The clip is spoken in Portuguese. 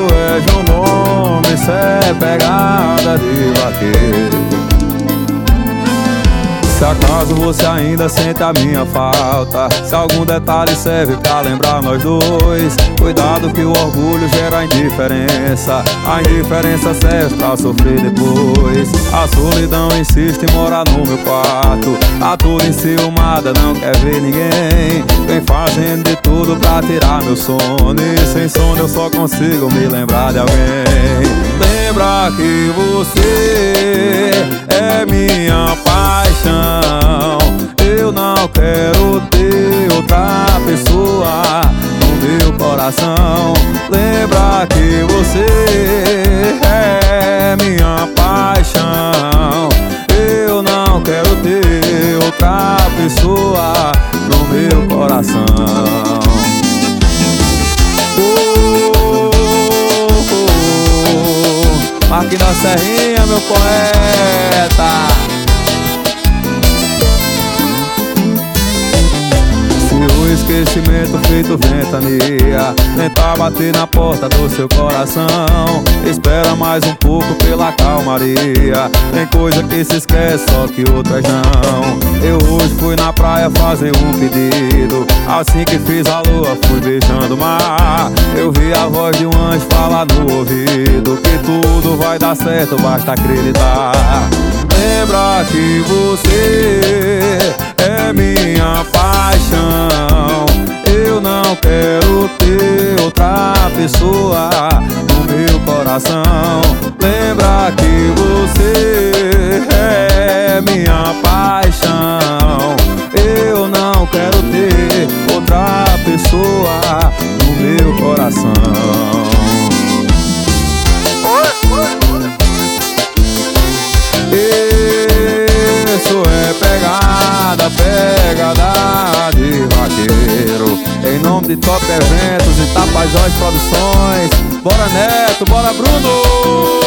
é João Gomes, isso é pegada de vaqueiro. Se acaso você ainda sente a minha falta, se algum detalhe serve pra lembrar nós dois, cuidado que o orgulho gera indiferença. A indiferença serve pra sofrer depois. A solidão insiste em morar no meu quarto, tá tudo enciumada, não quer ver ninguém. Vem fazendo de tudo pra tirar meu sono, e sem sono eu só consigo me lembrar de alguém. Lembra que você é minha paixão, eu não quero ter outra pessoa no meu coração. Lembra que você é minha paixão, eu não quero ter outra pessoa no meu coração. Aqui na Serrinha, meu poeta. Se o esquecimento feito ventania tentar bater na porta do seu coração, espera mais um pouco pela calmaria. Tem coisa que se esquece, só que outras não. Eu hoje fui na praia fazer um pedido, assim que fiz a lua fui beijando o mar. Eu vi a voz de um anjo falar no ouvido que tudo vai dar certo, basta acreditar. Lembra que você é minha paixão, eu não quero ter outra pessoa no meu coração. Lembra que você é minha paixão, eu não quero ter outra pessoa no meu coração. Isso é pegada, pegada de vaqueiro. Em nome de Top Eventos e Tapajós Produções. Bora Neto, bora Bruno!